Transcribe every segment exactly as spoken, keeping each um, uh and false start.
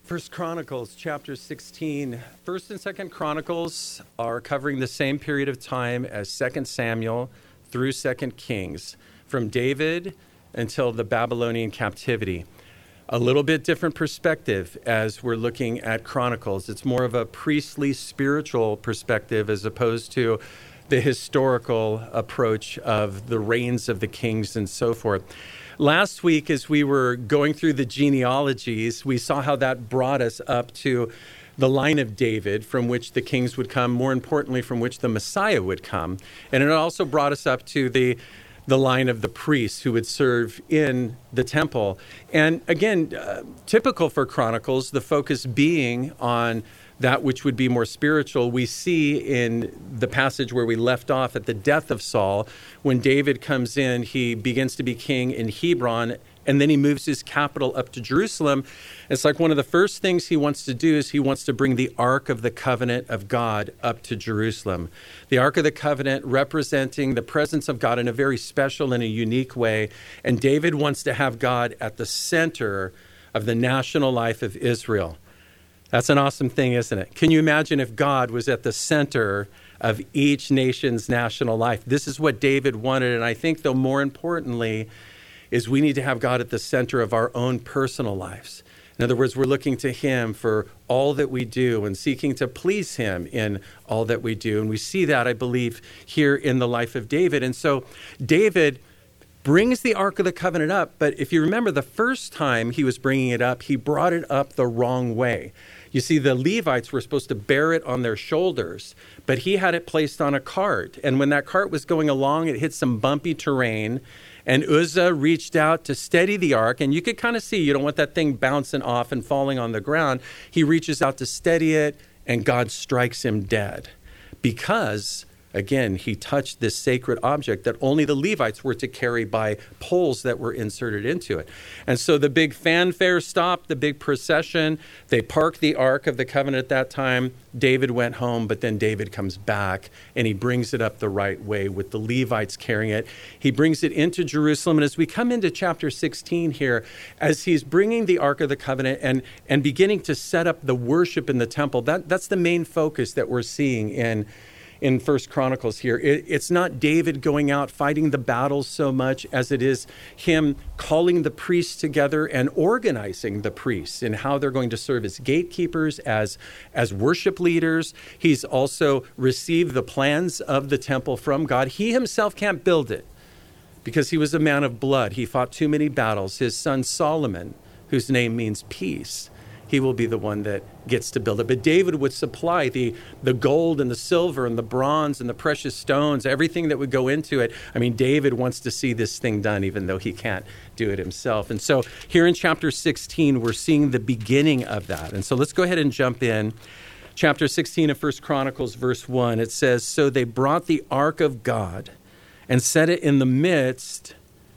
First Chronicles chapter sixteen. First and Second Chronicles are covering the same period of time as Second Samuel through Second Kings, from David until the Babylonian captivity. A little bit different perspective as we're looking at Chronicles. It's more of a priestly, spiritual perspective as opposed to the historical approach of the reigns of the kings and so forth. Last week, as we were going through the genealogies, we saw how that brought us up to the line of David, from which the kings would come, more importantly, from which the Messiah would come. And it also brought us up to the the line of the priests who would serve in the temple. And again, uh, typical for Chronicles, the focus being on that which would be more spiritual. We see in the passage where we left off at the death of Saul, when David comes in, he begins to be king in Hebron, and then he moves his capital up to Jerusalem. It's like one of the first things he wants to do is he wants to bring the Ark of the Covenant of God up to Jerusalem. The Ark of the Covenant representing the presence of God in a very special and a unique way. And David wants to have God at the center of the national life of Israel. That's an awesome thing, isn't it? Can you imagine if God was at the center of each nation's national life? This is what David wanted. And I think, though, more importantly, is we need to have God at the center of our own personal lives. In other words, we're looking to him for all that we do and seeking to please him in all that we do. And we see that, I believe, here in the life of David. And so David brings the Ark of the Covenant up. But if you remember, the first time he was bringing it up, he brought it up the wrong way. You see, the Levites were supposed to bear it on their shoulders, but he had it placed on a cart. And when that cart was going along, it hit some bumpy terrain, and Uzzah reached out to steady the ark. And you could kind of see, you don't want that thing bouncing off and falling on the ground. He reaches out to steady it, and God strikes him dead because, again, he touched this sacred object that only the Levites were to carry by poles that were inserted into it. And so the big fanfare stopped, the big procession. They parked the Ark of the Covenant at that time. David went home, but then David comes back and he brings it up the right way with the Levites carrying it. He brings it into Jerusalem. And as we come into chapter sixteen here, as he's bringing the Ark of the Covenant and, and beginning to set up the worship in the temple, that, that's the main focus that we're seeing in in First Chronicles here. It, it's not David going out fighting the battles so much as it is him calling the priests together and organizing the priests in how they're going to serve as gatekeepers, as, as worship leaders. He's also received the plans of the temple from God. He himself can't build it because he was a man of blood. He fought too many battles. His son Solomon, whose name means peace, he will be the one that gets to build it. But David would supply the, the gold and the silver and the bronze and the precious stones, everything that would go into it. I mean, David wants to see this thing done, even though he can't do it himself. And so here in chapter sixteen, we're seeing the beginning of that. And so let's go ahead and jump in. Chapter sixteen of First Chronicles, verse one, it says, "So they brought the ark of God and set it in the midst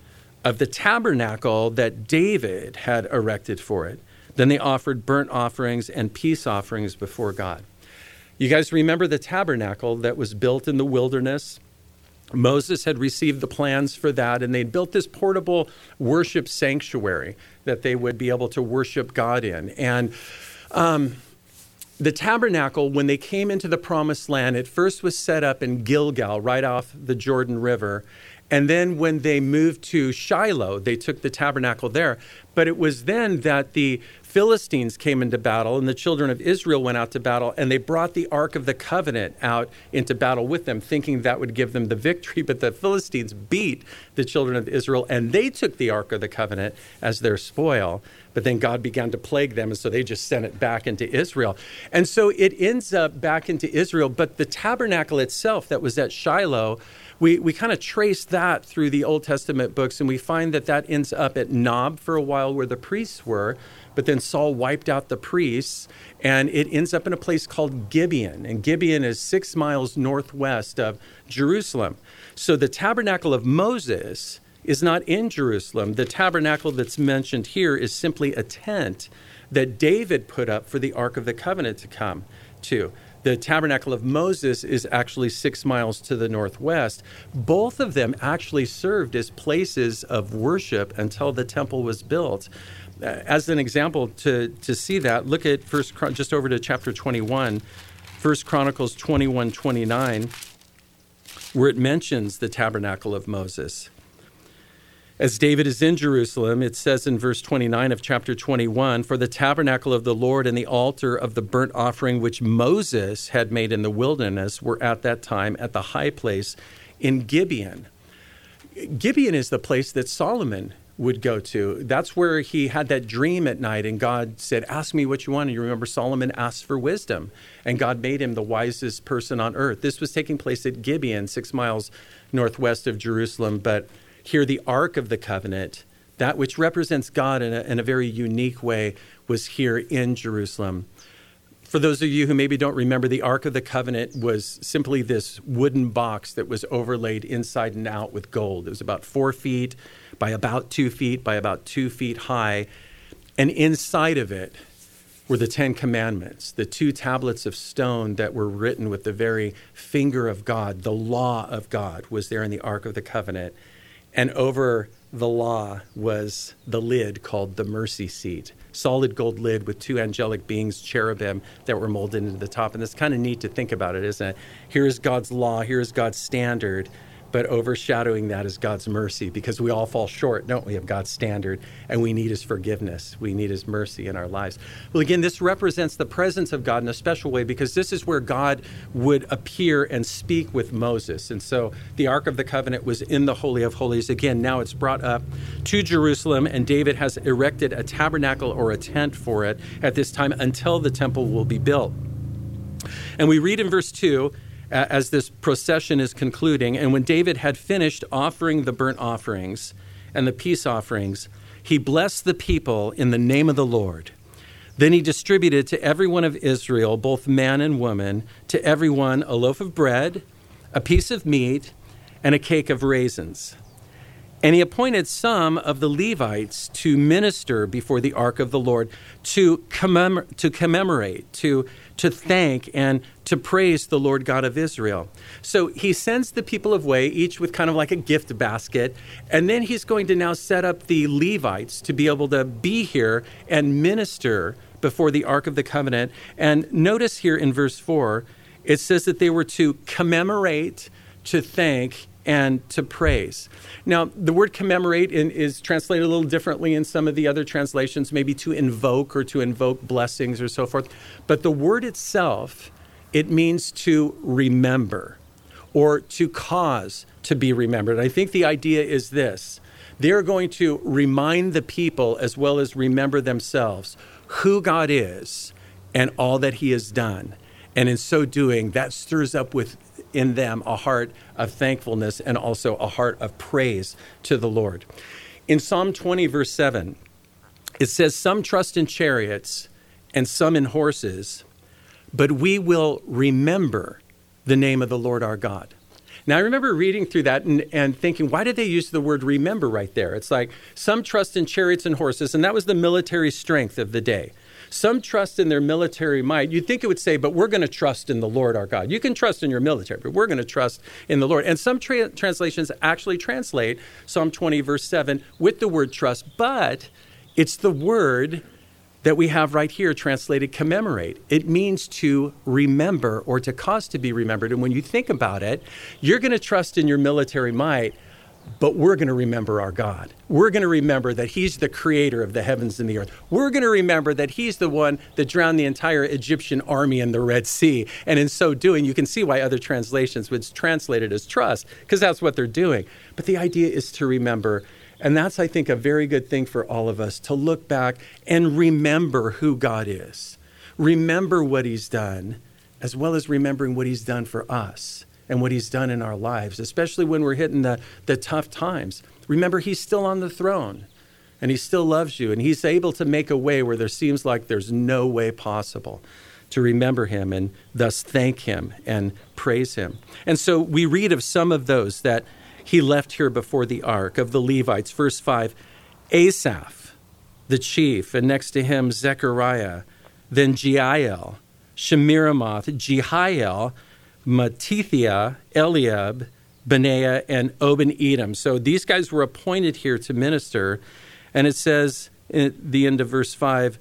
of the tabernacle that David had erected for it. Then they offered burnt offerings and peace offerings before God." You guys remember the tabernacle that was built in the wilderness? Moses had received the plans for that, and they'd built this portable worship sanctuary that they would be able to worship God in. And um, the tabernacle, when they came into the promised land, it first was set up in Gilgal, right off the Jordan River. And then when they moved to Shiloh, they took the tabernacle there. But it was then that the Philistines came into battle and the children of Israel went out to battle, and they brought the Ark of the Covenant out into battle with them, thinking that would give them the victory. But the Philistines beat the children of Israel, and they took the Ark of the Covenant as their spoil. But then God began to plague them, and so they just sent it back into Israel. And so it ends up back into Israel. But the tabernacle itself that was at Shiloh, we, we kind of trace that through the Old Testament books, and we find that that ends up at Nob for a while where the priests were. But then Saul wiped out the priests, and it ends up in a place called Gibeon. And Gibeon is six miles northwest of Jerusalem. So the tabernacle of Moses is not in Jerusalem. The tabernacle that's mentioned here is simply a tent that David put up for the Ark of the Covenant to come to. The tabernacle of Moses is actually six miles to the northwest. Both of them actually served as places of worship until the temple was built. As an example, to, to see that, look at first, just over to chapter twenty-one, First Chronicles twenty-one twenty-nine, where it mentions the tabernacle of Moses. As David is in Jerusalem, it says in verse twenty-nine of chapter twenty-one, "For the tabernacle of the Lord and the altar of the burnt offering which Moses had made in the wilderness were at that time at the high place in Gibeon." Gibeon is the place that Solomon would go to. That's where he had that dream at night, and God said, "Ask me what you want." And you remember Solomon asked for wisdom, and God made him the wisest person on earth. This was taking place at Gibeon, six miles northwest of Jerusalem, but here the Ark of the Covenant, that which represents God in a, in a very unique way, was here in Jerusalem. For those of you who maybe don't remember, the Ark of the Covenant was simply this wooden box that was overlaid inside and out with gold. It was about four feet by about two feet by about two feet high. And inside of it were the Ten Commandments, the two tablets of stone that were written with the very finger of God. The law of God was there in the Ark of the Covenant. And over the law was the lid called the mercy seat, solid gold lid with two angelic beings, cherubim, that were molded into the top. And it's kind of neat to think about it, isn't it? Here is God's law, here is God's standard, but overshadowing that is God's mercy, because we all fall short, don't we, of God's standard, and we need his forgiveness. We need his mercy in our lives. Well, again, this represents the presence of God in a special way, because this is where God would appear and speak with Moses. And so the Ark of the Covenant was in the Holy of Holies. Again, now it's brought up to Jerusalem, and David has erected a tabernacle or a tent for it at this time until the temple will be built. And we read in verse two, as this procession is concluding, "And when David had finished offering the burnt offerings and the peace offerings, he blessed the people in the name of the Lord. Then he distributed to every one of Israel, both man and woman, to every one a loaf of bread, a piece of meat, and a cake of raisins. And he appointed some of the Levites to minister before the ark of the Lord, to commemorate, to commemorate, to, to thank, and to praise the Lord God of Israel." So he sends the people away, each with kind of like a gift basket, and then he's going to now set up the Levites to be able to be here and minister before the Ark of the Covenant. And notice here in verse four, it says that they were to commemorate, to thank, and to praise. Now, the word commemorate in, is translated a little differently in some of the other translations, maybe to invoke or to invoke blessings or so forth. But the word itself, it means to remember or to cause to be remembered. I think the idea is this: they're going to remind the people, as well as remember themselves, who God is and all that he has done. And in so doing, that stirs up within them a heart of thankfulness and also a heart of praise to the Lord. In Psalm twenty, verse seven, it says, "Some trust in chariots and some in horses, but we will remember the name of the Lord our God." Now, I remember reading through that and, and thinking, why did they use the word remember right there? It's like, some trust in chariots and horses, and that was the military strength of the day. Some trust in their military might. You'd think it would say, but we're going to trust in the Lord our God. You can trust in your military, but we're going to trust in the Lord. And some tra- translations actually translate Psalm twenty, verse seven, with the word trust, but it's the word that we have right here translated commemorate. It means to remember or to cause to be remembered. And when you think about it, you're going to trust in your military might, but we're going to remember our God. We're going to remember that he's the creator of the heavens and the earth. We're going to remember that he's the one that drowned the entire Egyptian army in the Red Sea. And in so doing, you can see why other translations would translate it as trust, because that's what they're doing. But the idea is to remember. And that's, I think, a very good thing for all of us, to look back and remember who God is. Remember what he's done, as well as remembering what he's done for us and what he's done in our lives, especially when we're hitting the, the tough times. Remember, he's still on the throne, and he still loves you, and he's able to make a way where there seems like there's no way possible. To remember him and thus thank him and praise him. And so we read of some of those that he left here before the ark, of the Levites. Verse five, Asaph, the chief, and next to him Zechariah, then Jeiel, Shemiramoth, Jehiel, Mattithiah, Eliab, Benaiah, and Obed-Edom. So these guys were appointed here to minister. And it says at the end of verse five,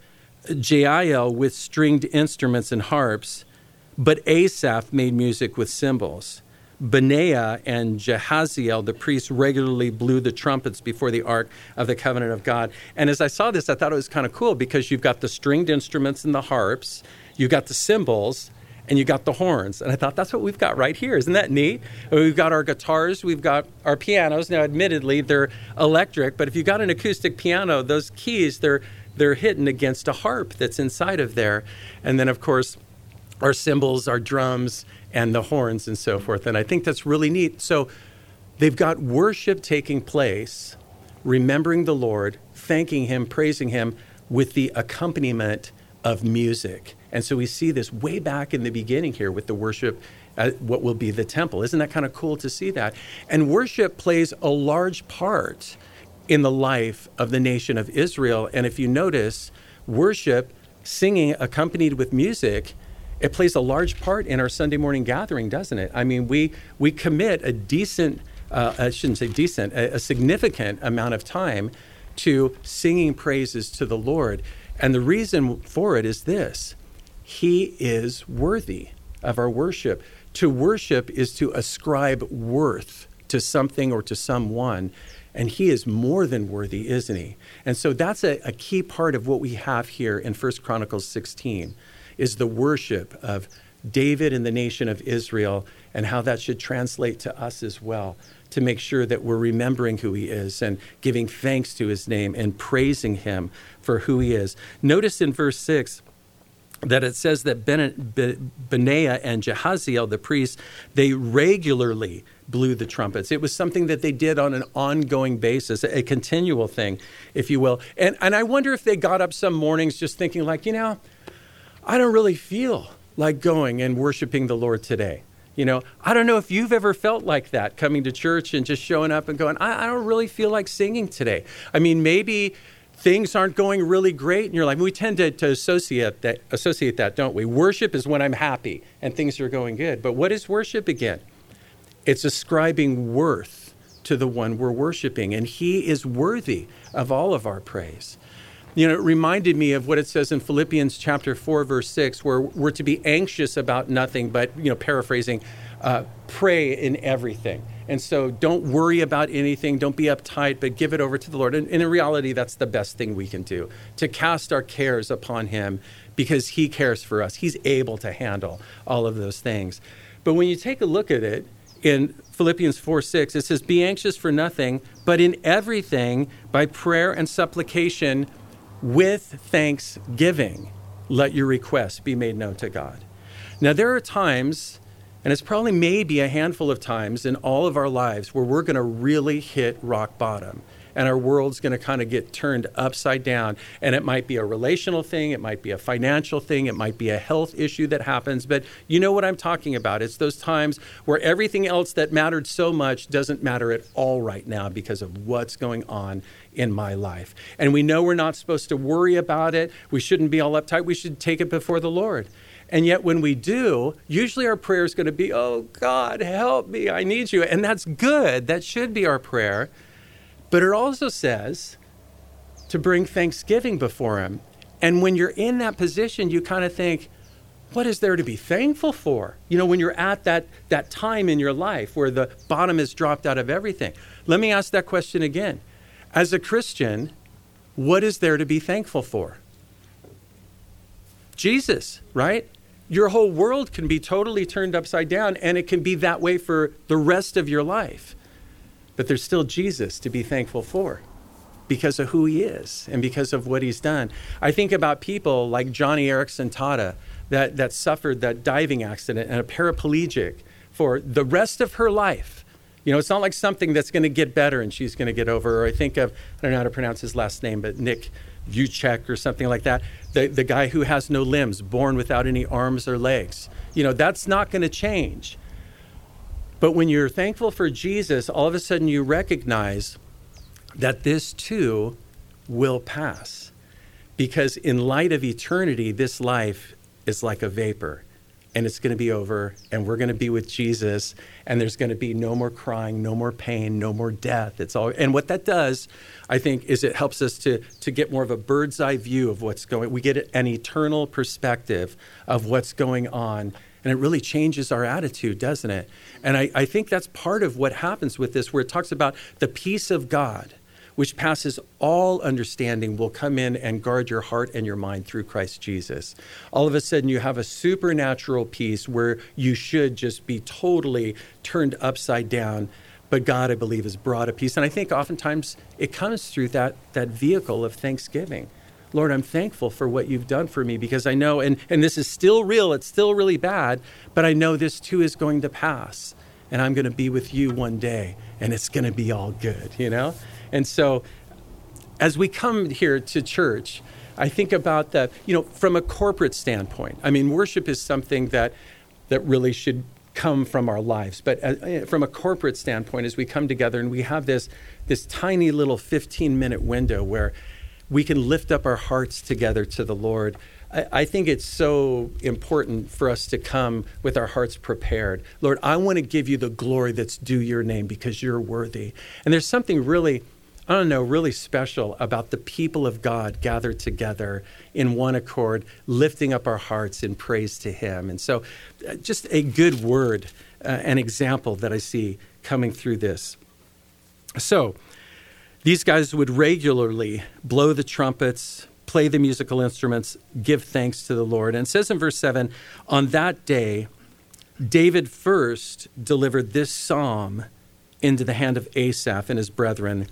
Jael with stringed instruments and harps, but Asaph made music with cymbals. Benaiah and Jehaziel, the priests, regularly blew the trumpets before the ark of the covenant of God. And as I saw this, I thought it was kind of cool because you've got the stringed instruments and the harps, you've got the cymbals, and you got the horns. And I thought, that's what we've got right here. Isn't that neat? We've got our guitars, we've got our pianos. Now, admittedly, they're electric, but if you've got an acoustic piano, those keys, they're they're hidden against a harp that's inside of there. And then, of course, our cymbals, our drums, and the horns and so forth. And I think that's really neat. So they've got worship taking place, remembering the Lord, thanking him, praising him with the accompaniment of music. And so we see this way back in the beginning here with the worship at what will be the temple. Isn't that kind of cool to see that? And worship plays a large part in the life of the nation of Israel. And if you notice, worship, singing accompanied with music, it plays a large part in our Sunday morning gathering, doesn't it? I mean, we we commit a decent, uh, I shouldn't say decent, a, a significant amount of time to singing praises to the Lord. And the reason for it is this: he is worthy of our worship. To worship is to ascribe worth to something or to someone. And he is more than worthy, isn't he? And so that's a, a key part of what we have here in First Chronicles sixteen, is the worship of David and the nation of Israel, and how that should translate to us as well, to make sure that we're remembering who he is and giving thanks to his name and praising him for who he is. Notice in verse six that it says that Ben- Be- Benaiah and Jehaziel, the priests, they regularly blew the trumpets. It was something that they did on an ongoing basis, a continual thing, if you will. And, and I wonder if they got up some mornings just thinking like, you know, I don't really feel like going and worshiping the Lord today. You know, I don't know if you've ever felt like that, coming to church and just showing up and going, I, I don't really feel like singing today. I mean, maybe things aren't going really great in your life. We tend to, to associate that, associate that, don't we? Worship is when I'm happy and things are going good. But what is worship again? It's ascribing worth to the one we're worshiping, and he is worthy of all of our praise. You know, it reminded me of what it says in Philippians chapter four, verse six, where we're to be anxious about nothing, but, you know, paraphrasing, uh, pray in everything. And so don't worry about anything. Don't be uptight, but give it over to the Lord. And, and in reality, that's the best thing we can do, to cast our cares upon him, because he cares for us. He's able to handle all of those things. But when you take a look at it, in Philippians four six, it says, be anxious for nothing, but in everything, by prayer and supplication, with thanksgiving, let your requests be made known to God. Now, there are times, and it's probably maybe a handful of times in all of our lives, where we're going to really hit rock bottom, and our world's going to kind of get turned upside down. And it might be a relational thing, it might be a financial thing, it might be a health issue that happens, but you know what I'm talking about. It's those times where everything else that mattered so much doesn't matter at all right now because of what's going on in my life. And we know we're not supposed to worry about it. We shouldn't be all uptight. We should take it before the Lord. And yet when we do, usually our prayer is going to be, oh, God, help me. I need you. And that's good. That should be our prayer. But it also says to bring thanksgiving before him. And when you're in that position, you kind of think, what is there to be thankful for? You know, when you're at that, that time in your life where the bottom has dropped out of everything. Let me ask that question again. As a Christian, what is there to be thankful for? Jesus, right? Your whole world can be totally turned upside down, and it can be that way for the rest of your life. But there's still Jesus to be thankful for because of who he is and because of what he's done. I think about people like Johnny Erickson Tata that, that suffered that diving accident and a paraplegic for the rest of her life. You know, it's not like something that's going to get better and she's going to get over. Or I think of, I don't know how to pronounce his last name, but Nick Vujicic or something like that. The, the guy who has no limbs, born without any arms or legs. You know, that's not going to change. But when you're thankful for Jesus, all of a sudden you recognize that this too will pass. Because in light of eternity, this life is like a vapor, and it's going to be over, and we're going to be with Jesus, and there's going to be no more crying, no more pain, no more death. It's all, and what that does, I think, is it helps us to to get more of a bird's eye view of what's going. We get an eternal perspective of what's going on, and it really changes our attitude, doesn't it? And I, I think that's part of what happens with this, where it talks about the peace of God, which passes all understanding, will come in and guard your heart and your mind through Christ Jesus. All of a sudden, you have a supernatural peace where you should just be totally turned upside down. But God, I believe, has brought a peace. And I think oftentimes it comes through that, that vehicle of thanksgiving. Lord, I'm thankful for what you've done for me, because I know, and, and this is still real, it's still really bad, but I know this too is going to pass. And I'm going to be with you one day, and it's going to be all good, you know? And so as we come here to church, I think about that, you know, from a corporate standpoint. I mean, worship is something that that really should come from our lives. But uh, from a corporate standpoint, as we come together and we have this this tiny little fifteen-minute window where we can lift up our hearts together to the Lord, I, I think it's so important for us to come with our hearts prepared. Lord, I want to give you the glory that's due your name because you're worthy. And there's something really, I don't know, really special about the people of God gathered together in one accord, lifting up our hearts in praise to him. And so uh, just a good word, uh, an example that I see coming through this. So these guys would regularly blow the trumpets, play the musical instruments, give thanks to the Lord. And it says in verse seven, on that day, David first delivered this psalm into the hand of Asaph and his brethren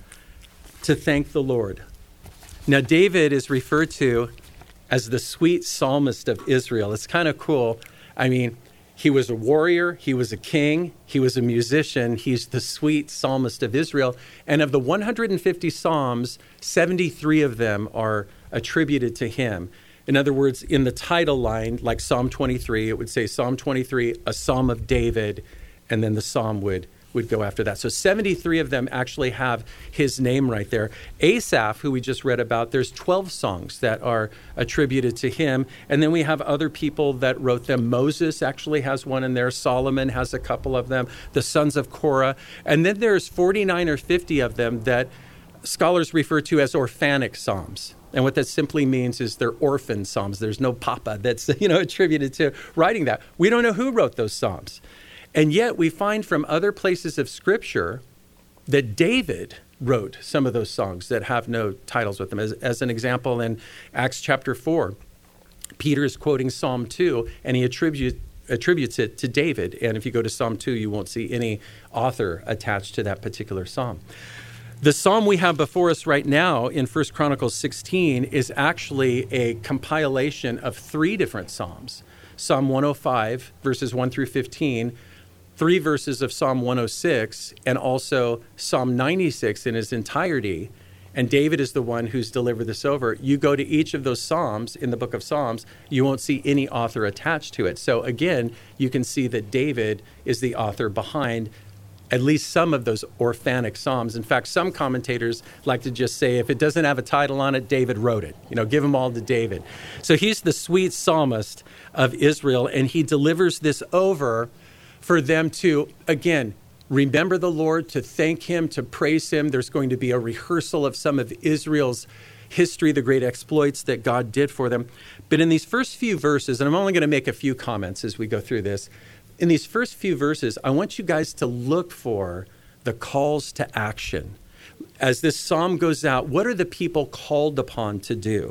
to thank the Lord. Now, David is referred to as the sweet psalmist of Israel. It's kind of cool. I mean, he was a warrior, he was a king, he was a musician, he's the sweet psalmist of Israel. And of the one hundred fifty psalms, seventy-three of them are attributed to him. In other words, in the title line, like Psalm twenty-three, it would say Psalm twenty-three, a psalm of David, and then the psalm would would go after that. So seventy-three of them actually have his name right there. Asaph, who we just read about, there's twelve songs that are attributed to him. And then we have other people that wrote them. Moses actually has one in there. Solomon has a couple of them. The sons of Korah. And then there's forty-nine or fifty of them that scholars refer to as orphanic psalms. And what that simply means is they're orphan psalms. There's no papa that's, you know, attributed to writing that. We don't know who wrote those psalms. And yet we find from other places of Scripture that David wrote some of those songs that have no titles with them. As, as an example, in Acts chapter four, Peter is quoting Psalm two, and he attribute, attributes it to David. And if you go to Psalm two, you won't see any author attached to that particular psalm. The psalm we have before us right now in First Chronicles sixteen is actually a compilation of three different psalms. Psalm one oh five, verses one through fifteen, three verses of Psalm one oh six, and also Psalm ninety-six in its entirety. And David is the one who's delivered this over. You go to each of those Psalms in the book of Psalms, you won't see any author attached to it. So again, you can see that David is the author behind at least some of those orphanic psalms. In fact, some commentators like to just say, if it doesn't have a title on it, David wrote it. You know, give them all to David. So he's the sweet psalmist of Israel, and he delivers this over for them to, again, remember the Lord, to thank him, to praise him. There's going to be a rehearsal of some of Israel's history, the great exploits that God did for them. But in these first few verses, and I'm only going to make a few comments as we go through this, in these first few verses, I want you guys to look for the calls to action. As this psalm goes out, what are the people called upon to do?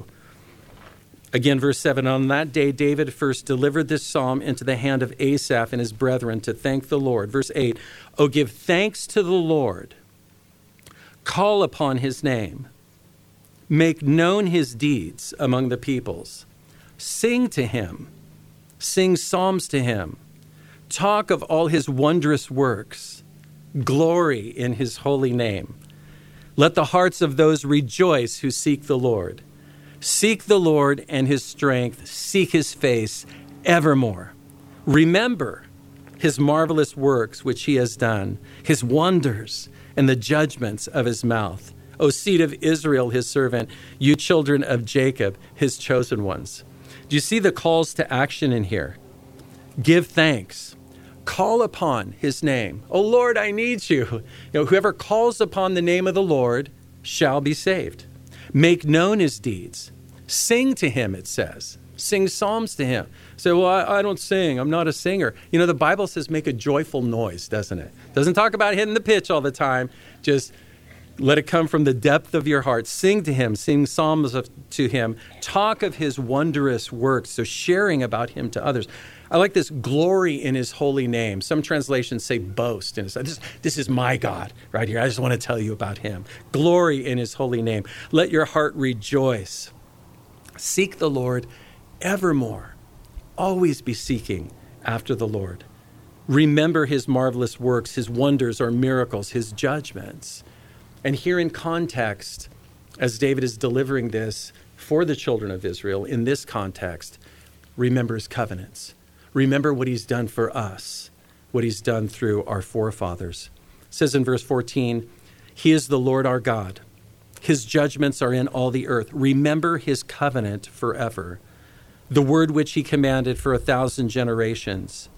Again, verse seven, on that day, David first delivered this psalm into the hand of Asaph and his brethren to thank the Lord. Verse eight, oh, give thanks to the Lord. Call upon his name. Make known his deeds among the peoples. Sing to him. Sing psalms to him. Talk of all his wondrous works. Glory in his holy name. Let the hearts of those rejoice who seek the Lord. Seek the Lord and his strength. Seek his face evermore. Remember his marvelous works which he has done, his wonders and the judgments of his mouth. O seed of Israel, his servant, you children of Jacob, his chosen ones. Do you see the calls to action in here? Give thanks. Call upon his name. Oh, Lord, I need you. You know, whoever calls upon the name of the Lord shall be saved. Make known his deeds. Sing to him, it says. Sing psalms to him. Say, well, I, I don't sing. I'm not a singer. You know, the Bible says make a joyful noise, doesn't it? Doesn't talk about hitting the pitch all the time. Just let it come from the depth of your heart. Sing to him. Sing psalms of, to him. Talk of his wondrous works. So sharing about him to others. I like this, glory in his holy name. Some translations say boast. And it's, this, this is my God right here. I just want to tell you about him. Glory in his holy name. Let your heart rejoice. Seek the Lord evermore. Always be seeking after the Lord. Remember his marvelous works, his wonders or miracles, his judgments. And here in context, as David is delivering this for the children of Israel, in this context, remember his covenants. Remember what he's done for us, what he's done through our forefathers. It says in verse fourteen, he is the Lord our God. His judgments are in all the earth. Remember his covenant forever, the word which he commanded for a thousand generations,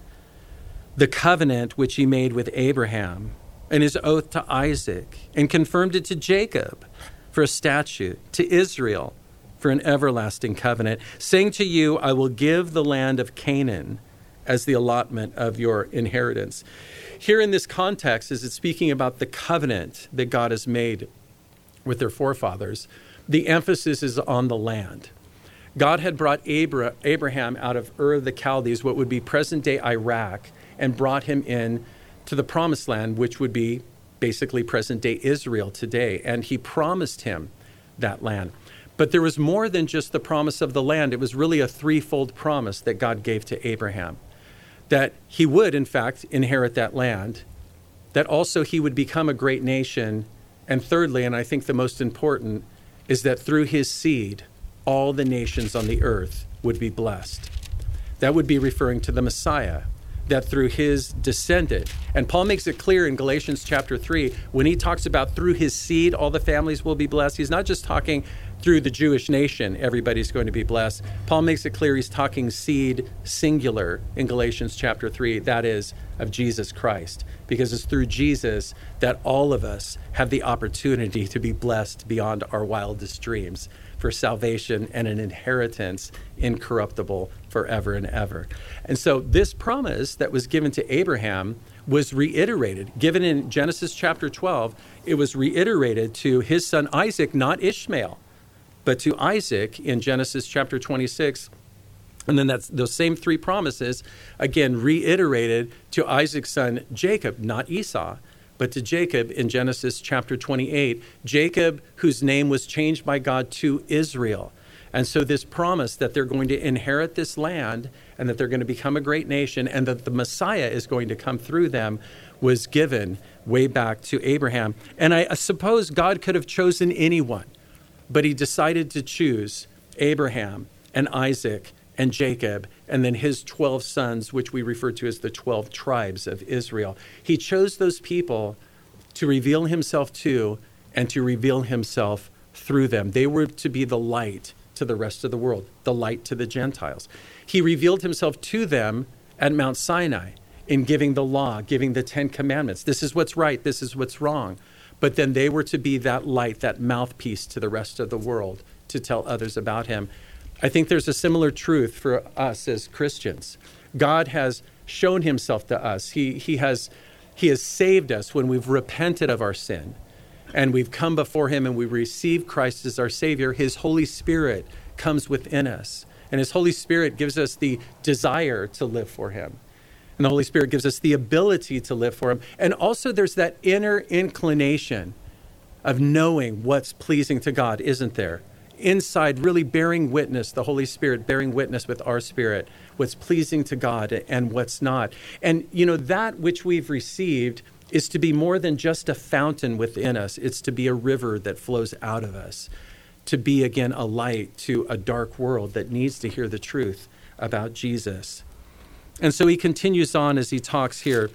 the covenant which he made with Abraham, and his oath to Isaac, and confirmed it to Jacob for a statute, to Israel for an everlasting covenant, saying to you, I will give the land of Canaan as the allotment of your inheritance. Here in this context, as it's speaking about the covenant that God has made with their forefathers, the emphasis is on the land. God had brought Abra- Abraham out of Ur of the Chaldees, what would be present-day Iraq, and brought him in to the promised land, which would be basically present-day Israel today. And he promised him that land. But there was more than just the promise of the land. It was really a threefold promise that God gave to Abraham, that he would, in fact, inherit that land, that also he would become a great nation, and thirdly, and I think the most important, is that through his seed, all the nations on the earth would be blessed. That would be referring to the Messiah, that through his descendant, and Paul makes it clear in Galatians chapter three, when he talks about through his seed, all the families will be blessed, he's not just talking through the Jewish nation, everybody's going to be blessed. Paul makes it clear he's talking seed singular in Galatians chapter three, that is, of Jesus Christ, because it's through Jesus that all of us have the opportunity to be blessed beyond our wildest dreams for salvation and an inheritance incorruptible forever and ever. And so this promise that was given to Abraham was reiterated, given in Genesis chapter twelve, it was reiterated to his son Isaac, not Ishmael, but to Isaac in Genesis chapter twenty-six. And then that's those same three promises, again, reiterated to Isaac's son Jacob, not Esau, but to Jacob in Genesis chapter twenty-eight. Jacob, whose name was changed by God to Israel. And so this promise that they're going to inherit this land and that they're going to become a great nation and that the Messiah is going to come through them was given way back to Abraham. And I suppose God could have chosen anyone, but he decided to choose Abraham and Isaac and Jacob, and then his twelve sons, which we refer to as the twelve tribes of Israel. He chose those people to reveal himself to and to reveal himself through them. They were to be the light to the rest of the world, the light to the Gentiles. He revealed himself to them at Mount Sinai in giving the law, giving the Ten Commandments. This is what's right, this is what's wrong. But then they were to be that light, that mouthpiece to the rest of the world to tell others about him. I think there's a similar truth for us as Christians. God has shown himself to us. He, he, has, he has saved us when we've repented of our sin and we've come before him and we receive Christ as our Savior. His Holy Spirit comes within us, and his Holy Spirit gives us the desire to live for him. And the Holy Spirit gives us the ability to live for him. And also there's that inner inclination of knowing what's pleasing to God, isn't there? Inside, really bearing witness, the Holy Spirit bearing witness with our spirit, what's pleasing to God and what's not. And, you know, that which we've received is to be more than just a fountain within us. It's to be a river that flows out of us, to be, again, a light to a dark world that needs to hear the truth about Jesus. And so he continues on as he talks here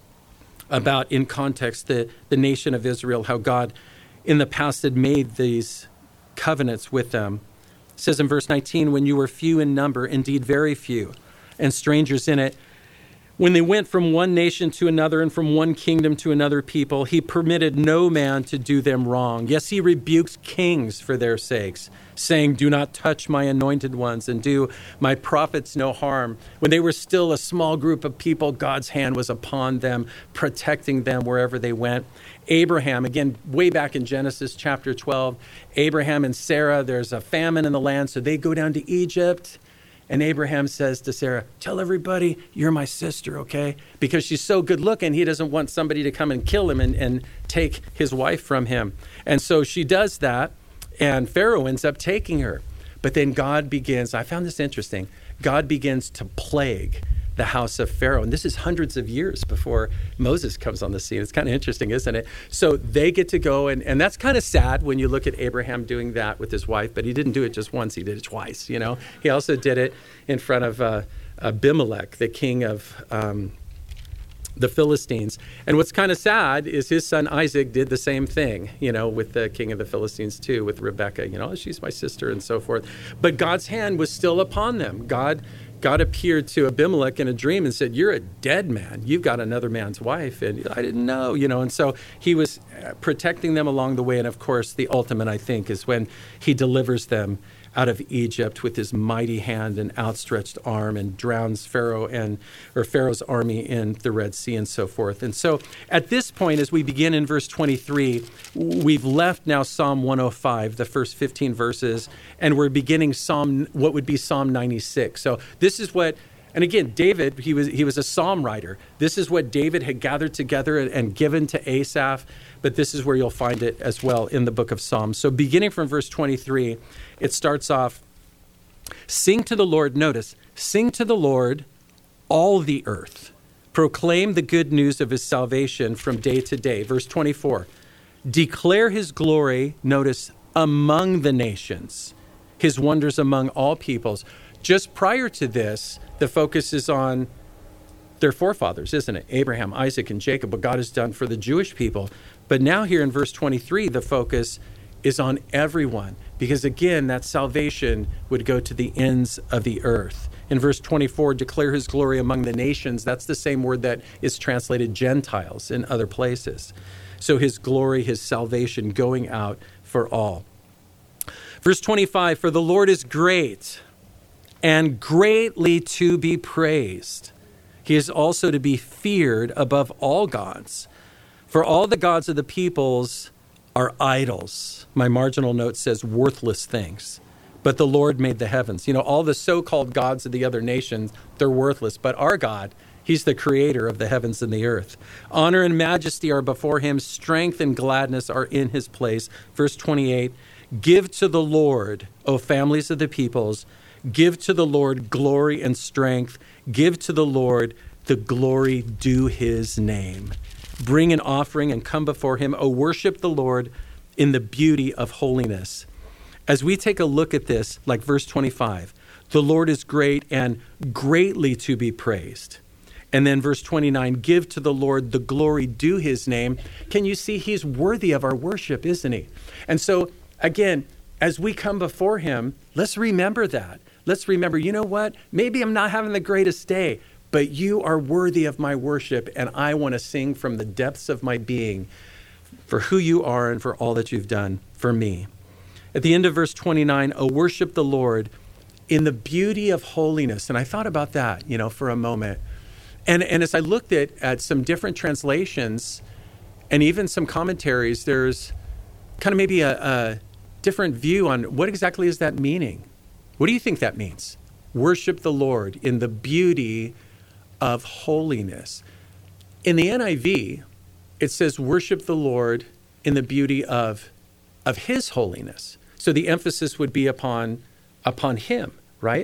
about, in context, the, the nation of Israel, how God in the past had made these covenants with them, It says in verse nineteen, when you were few in number, indeed very few, and strangers in it, when they went from one nation to another and from one kingdom to another people, he permitted no man to do them wrong. Yes, he rebuked kings for their sakes, saying, do not touch my anointed ones and do my prophets no harm. When they were still a small group of people, God's hand was upon them, protecting them wherever they went. Abraham, again, way back in Genesis chapter twelve, Abraham and Sarah, there's a famine in the land, so they go down to Egypt. And Abraham says to Sarah, tell everybody you're my sister, okay? Because she's so good looking, he doesn't want somebody to come and kill him and, and take his wife from him. And so she does that, and Pharaoh ends up taking her. But then God begins, I found this interesting, God begins to plague the house of Pharaoh. And this is hundreds of years before Moses comes on the scene. It's kind of interesting, isn't it? So they get to go, and, and that's kind of sad when you look at Abraham doing that with his wife, but he didn't do it just once, he did it twice, you know? He also did it in front of uh, Abimelech, the king of um, the Philistines. And what's kind of sad is his son Isaac did the same thing, you know, with the king of the Philistines too, with Rebekah, you know, she's my sister and so forth. But God's hand was still upon them. God God appeared to Abimelech in a dream and said, you're a dead man. You've got another man's wife. And I didn't know, you know. And so he was protecting them along the way. And of course, the ultimate, I think, is when he delivers them out of Egypt with his mighty hand and outstretched arm and drowns Pharaoh and or Pharaoh's army in the Red Sea and so forth. And so at this point, as we begin in verse twenty-three, we've left now Psalm one oh five, the first fifteen verses, and we're beginning Psalm, what would be Psalm ninety-six. So this is what, and again, David, he was he was a psalm writer. This is what David had gathered together and, and given to Asaph, but this is where you'll find it as well in the book of Psalms. So beginning from verse twenty-three, it starts off, sing to the Lord, notice, sing to the Lord, all the earth. Proclaim the good news of his salvation from day to day. Verse twenty-four, declare his glory, notice, among the nations, his wonders among all peoples. Just prior to this, the focus is on their forefathers, isn't it? Abraham, Isaac, and Jacob, what God has done for the Jewish people. But now here in verse twenty-three, the focus is on everyone, because again, that salvation would go to the ends of the earth. In verse twenty-four, declare his glory among the nations. That's the same word that is translated Gentiles in other places. So his glory, his salvation going out for all. Verse twenty-five, for the Lord is great and greatly to be praised. He is also to be feared above all gods. For all the gods of the peoples are idols. My marginal note says worthless things. But the Lord made the heavens. You know, all the so-called gods of the other nations, they're worthless. But our God, he's the creator of the heavens and the earth. Honor and majesty are before him. Strength and gladness are in his place. Verse twenty-eight, give to the Lord, O families of the peoples, give to the Lord glory and strength. Give to the Lord the glory due his name. Bring an offering and come before him. O worship the Lord in the beauty of holiness. As we take a look at this, like verse twenty-five, the Lord is great and greatly to be praised. And then verse twenty-nine, give to the Lord the glory due his name. Can you see he's worthy of our worship, isn't he? And so, again, as we come before him, let's remember that. Let's remember, you know what? Maybe I'm not having the greatest day, but you are worthy of my worship, and I want to sing from the depths of my being for who you are and for all that you've done for me. At the end of verse twenty-nine, oh, worship the Lord in the beauty of holiness. And I thought about that, you know, for a moment. And and as I looked at, at some different translations and even some commentaries, there's kind of maybe a, a different view on what exactly is that meaning. What do you think that means? Worship the Lord in the beauty of holiness. In the N I V, it says worship the Lord in the beauty of, of his holiness. So the emphasis would be upon, upon him, right?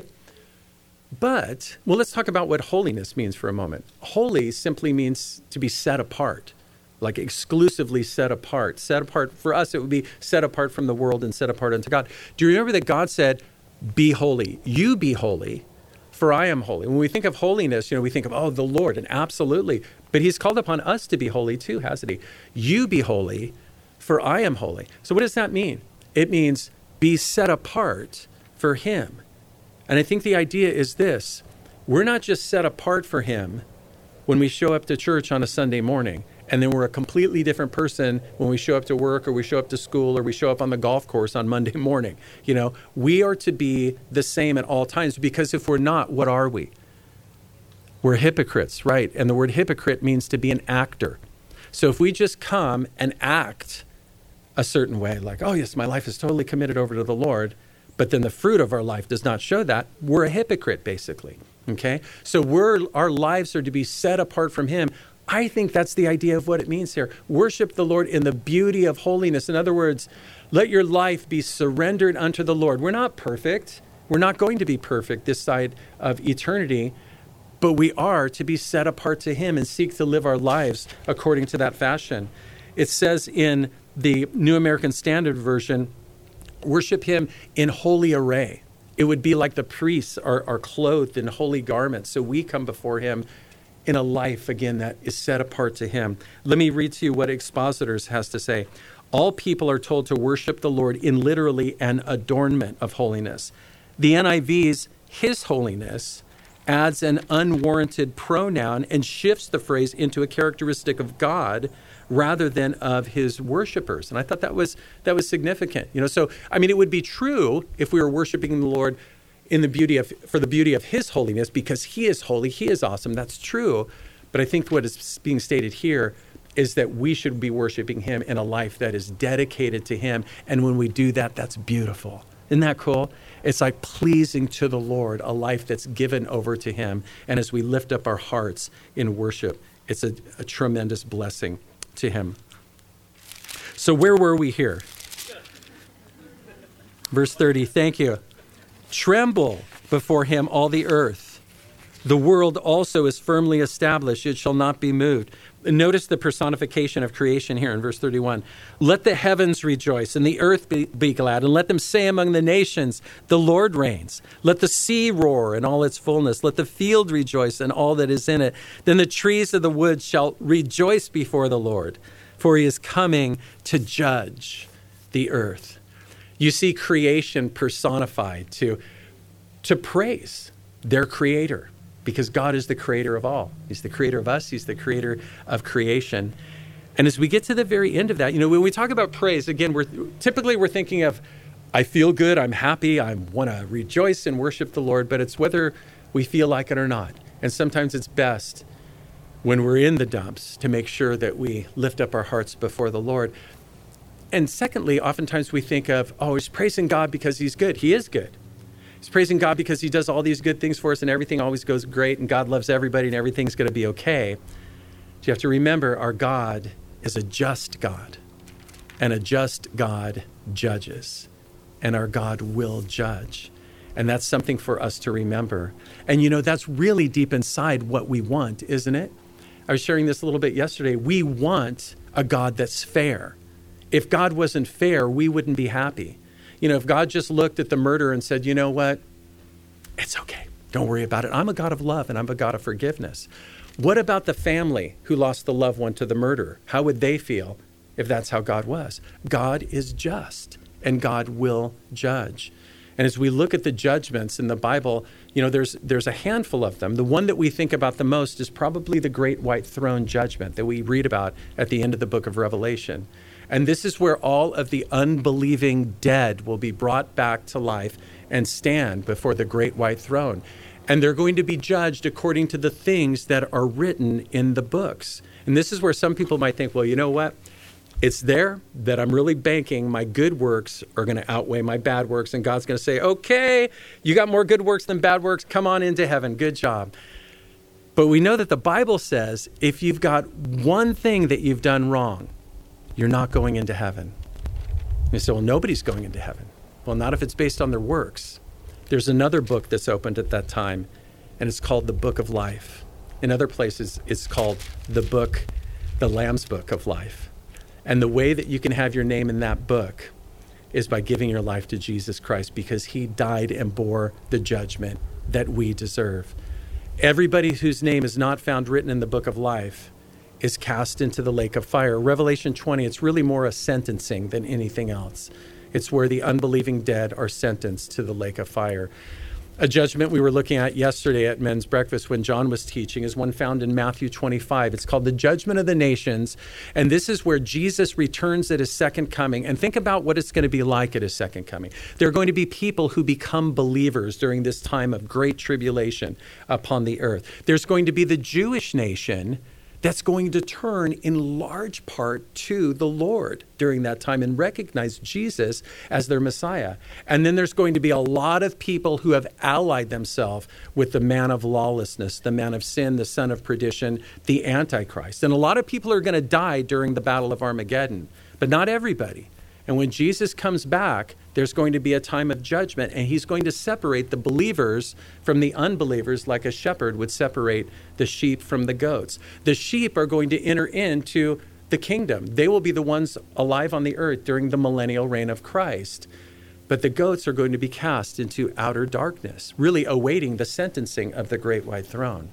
But, well, let's talk about what holiness means for a moment. Holy simply means to be set apart, like exclusively set apart. Set apart, for us, it would be set apart from the world and set apart unto God. Do you remember that God said, be holy, you be holy, for I am holy. When we think of holiness, you know, we think of, oh, the Lord, and absolutely. But he's called upon us to be holy too, hasn't he? You be holy, for I am holy. So what does that mean? It means be set apart for him. And I think the idea is this: we're not just set apart for him when we show up to church on a Sunday morning, and then we're a completely different person when we show up to work or we show up to school or we show up on the golf course on Monday morning. You know, we are to be the same at all times, because if we're not, what are we? We're hypocrites, right? And the word hypocrite means to be an actor. So if we just come and act a certain way, like, oh yes, my life is totally committed over to the Lord, but then the fruit of our life does not show that, we're a hypocrite, basically. Okay? So we're our lives are to be set apart from him. I think that's the idea of what it means here. Worship the Lord in the beauty of holiness. In other words, let your life be surrendered unto the Lord. We're not perfect. We're not going to be perfect this side of eternity, but we are to be set apart to him and seek to live our lives according to that fashion. It says in the New American Standard Version, worship him in holy array. It would be like the priests are, are clothed in holy garments. So we come before him in a life, again, that is set apart to him. Let me read to you what Expositors has to say. All people are told to worship the Lord in literally an adornment of holiness. The N I V's his holiness adds an unwarranted pronoun and shifts the phrase into a characteristic of God rather than of his worshipers. And I thought that was that was significant. You know, so I mean, it would be true if we were worshiping the Lord in the beauty of for the beauty of his holiness, because he is holy, he is awesome. That's true. But I think what is being stated here is that we should be worshiping him in a life that is dedicated to him. And when we do that, that's beautiful. Isn't that cool? It's like pleasing to the Lord, a life that's given over to him. And as we lift up our hearts in worship, it's a, a tremendous blessing to him. So where were we here? Verse thirty, thank you. Tremble before him, all the earth. The world also is firmly established. It shall not be moved. Notice the personification of creation here in verse thirty-one. Let the heavens rejoice and the earth be, be glad, and let them say among the nations, the Lord reigns. Let the sea roar in all its fullness. Let the field rejoice and all that is in it. Then the trees of the woods shall rejoice before the Lord, for he is coming to judge the earth. You see creation personified to, to praise their creator, because God is the creator of all. He's the creator of us. He's the creator of creation. And as we get to the very end of that, you know, when we talk about praise, again, we're typically we're thinking of, I feel good, I'm happy, I want to rejoice and worship the Lord, but it's whether we feel like it or not. And sometimes it's best when we're in the dumps to make sure that we lift up our hearts before the Lord. And secondly, oftentimes we think of, oh, he's praising God because he's good. He is good. He's praising God because he does all these good things for us and everything always goes great and God loves everybody and everything's going to be okay. But you have to remember, our God is a just God, and a just God judges, and our God will judge. And that's something for us to remember. And you know, that's really deep inside what we want, isn't it? I was sharing this a little bit yesterday. We want a God that's fair. If God wasn't fair, we wouldn't be happy. You know, if God just looked at the murderer and said, you know what, it's okay, don't worry about it. I'm a God of love and I'm a God of forgiveness. What about the family who lost the loved one to the murderer? How would they feel if that's how God was? God is just and God will judge. And as we look at the judgments in the Bible, you know, there's there's a handful of them. The one that we think about the most is probably the great white throne judgment that we read about at the end of the book of Revelation. And this is where all of the unbelieving dead will be brought back to life and stand before the great white throne. And they're going to be judged according to the things that are written in the books. And this is where some people might think, well, you know what? It's there that I'm really banking my good works are going to outweigh my bad works. And God's going to say, okay, you got more good works than bad works. Come on into heaven. Good job. But we know that the Bible says if you've got one thing that you've done wrong, you're not going into heaven. You say, well, nobody's going into heaven. Well, not if it's based on their works. There's another book that's opened at that time, and it's called the Book of Life. In other places, it's called the book, the Lamb's Book of Life. And the way that you can have your name in that book is by giving your life to Jesus Christ, because he died and bore the judgment that we deserve. Everybody whose name is not found written in the Book of Life is cast into the lake of fire. Revelation twenty, it's really more a sentencing than anything else. It's where the unbelieving dead are sentenced to the lake of fire. A judgment we were looking at yesterday at men's breakfast when John was teaching is one found in Matthew twenty-five. It's called the judgment of the nations. And this is where Jesus returns at his second coming. And think about what it's going to be like at his second coming. There are going to be people who become believers during this time of great tribulation upon the earth. There's going to be the Jewish nation that's going to turn in large part to the Lord during that time and recognize Jesus as their Messiah. And then there's going to be a lot of people who have allied themselves with the man of lawlessness, the man of sin, the son of perdition, the Antichrist. And a lot of people are going to die during the Battle of Armageddon, but not everybody. And when Jesus comes back, there's going to be a time of judgment, and he's going to separate the believers from the unbelievers like a shepherd would separate the sheep from the goats. The sheep are going to enter into the kingdom. They will be the ones alive on the earth during the millennial reign of Christ. But the goats are going to be cast into outer darkness, really awaiting the sentencing of the great white throne.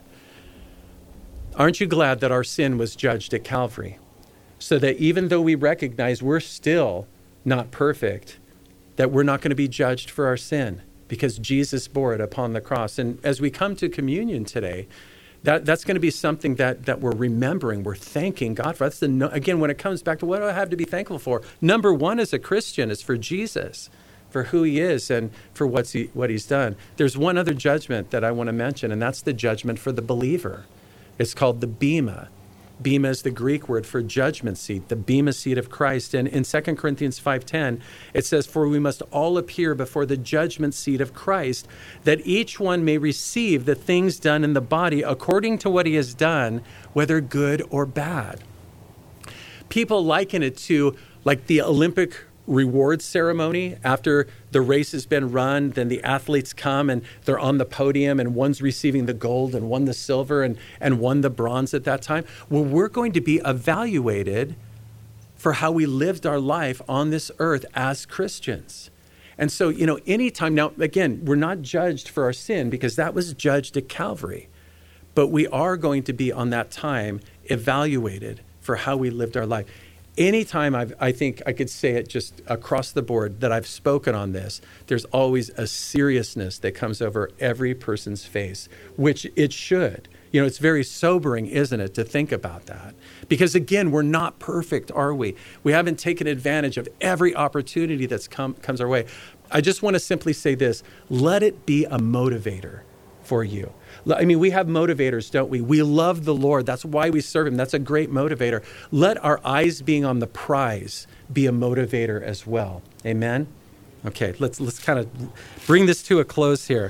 Aren't you glad that our sin was judged at Calvary? So that even though we recognize we're still not perfect, that we're not going to be judged for our sin because Jesus bore it upon the cross. And as we come to communion today, that, that's going to be something that, that we're remembering, we're thanking God for. That's the, again, when it comes back to what do I have to be thankful for? Number one as a Christian is for Jesus, for who he is and for what's he, what he's done. There's one other judgment that I want to mention, and that's the judgment for the believer. It's called the Bema. Bema is the Greek word for judgment seat, the Bema seat of Christ. And in Second Corinthians five ten, it says, "For we must all appear before the judgment seat of Christ, that each one may receive the things done in the body according to what he has done, whether good or bad." People liken it to like the Olympic reward ceremony. After the race has been run, then the athletes come and they're on the podium, and one's receiving the gold and one the silver and, and one the bronze at that time. Well, we're going to be evaluated for how we lived our life on this earth as Christians. And so, you know, anytime, now, again, we're not judged for our sin because that was judged at Calvary, but we are going to be on that time evaluated for how we lived our life. Anytime I've, I think I could say it just across the board that I've spoken on this, there's always a seriousness that comes over every person's face, which it should. You know, it's very sobering, isn't it, to think about that? Because again, we're not perfect, are we? We haven't taken advantage of every opportunity that's come comes our way. I just want to simply say this: let it be a motivator for you. I mean, we have motivators, don't we? We love the Lord. That's why we serve him. That's a great motivator. Let our eyes being on the prize be a motivator as well. Amen? Okay, let's let's kind of bring this to a close here.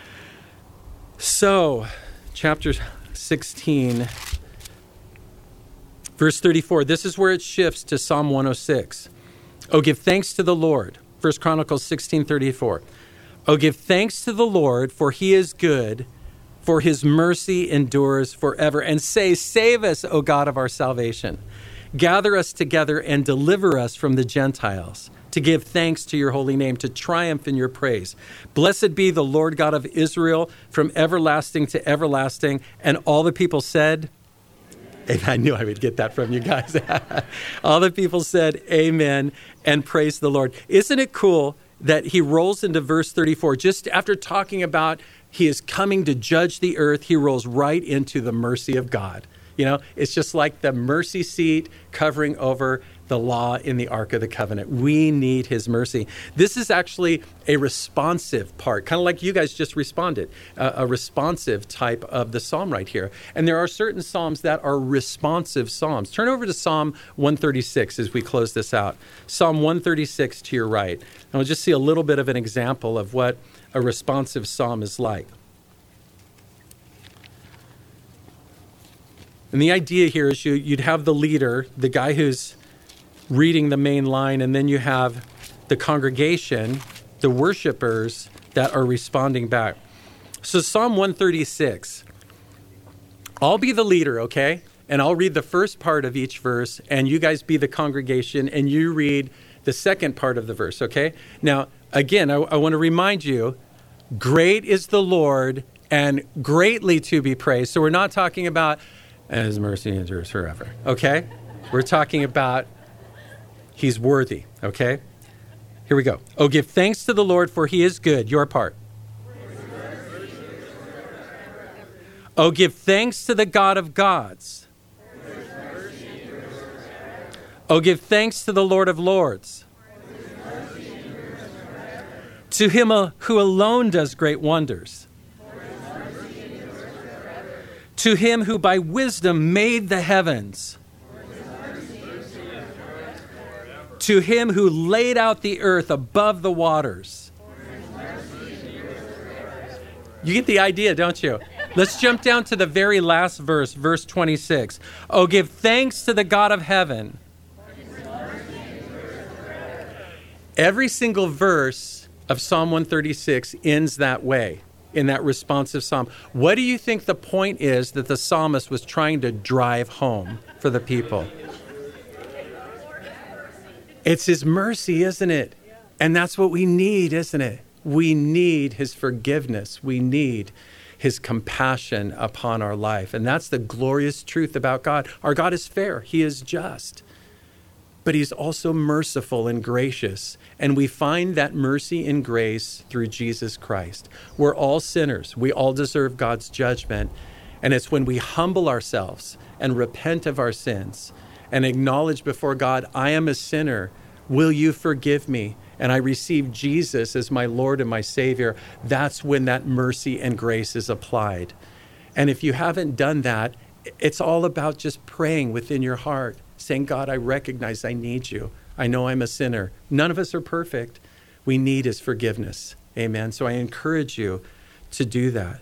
So, chapter sixteen, verse thirty-four, this is where it shifts to Psalm one oh six. Oh, give thanks to the Lord. First Chronicles sixteen thirty-four. Oh, give thanks to the Lord, for he is good, for his mercy endures forever. And say, save us, O God of our salvation. Gather us together and deliver us from the Gentiles, to give thanks to your holy name, to triumph in your praise. Blessed be the Lord God of Israel from everlasting to everlasting. And all the people said, and I knew I would get that from you guys. All the people said, amen, and praise the Lord. Isn't it cool that he rolls into verse thirty-four, just after talking about he is coming to judge the earth, he rolls right into the mercy of God. You know, it's just like the mercy seat covering over the law in the Ark of the Covenant. We need his mercy. This is actually a responsive part, kind of like you guys just responded, uh, a responsive type of the psalm right here. And there are certain psalms that are responsive psalms. Turn over to Psalm one thirty-six as we close this out. Psalm one thirty-six to your right. And we'll just see a little bit of an example of what a responsive psalm is like. And the idea here is you, you'd have the leader, the guy who's reading the main line, and then you have the congregation, the worshipers that are responding back. So Psalm one thirty-six, I'll be the leader, okay? And I'll read the first part of each verse, and you guys be the congregation, and you read the second part of the verse, okay? Now, again, I, I want to remind you, great is the Lord and greatly to be praised. So we're not talking about and his mercy endures forever, okay? We're talking about he's worthy, okay? Here we go. Oh, give thanks to the Lord, for he is good. Your part. Oh, give thanks to the God of gods. Oh, give thanks to the Lord of lords. To him who alone does great wonders. To him who by wisdom made the heavens. To him who laid out the earth above the waters. You get the idea, don't you? Let's jump down to the very last verse, verse twenty-six. Oh, give thanks to the God of heaven. Every single verse of Psalm one thirty-six ends that way, in that responsive psalm. What do you think the point is that the psalmist was trying to drive home for the people? It's his mercy, isn't it? And that's what we need, isn't it? We need his forgiveness. We need his compassion upon our life. And that's the glorious truth about God. Our God is fair. He is just. But he's also merciful and gracious. And we find that mercy and grace through Jesus Christ. We're all sinners. We all deserve God's judgment. And it's when we humble ourselves and repent of our sins and acknowledge before God, I am a sinner. Will you forgive me? And I receive Jesus as my Lord and my Savior. That's when that mercy and grace is applied. And if you haven't done that, it's all about just praying within your heart, saying, God, I recognize I need you. I know I'm a sinner. None of us are perfect. We need his forgiveness. Amen. So I encourage you to do that.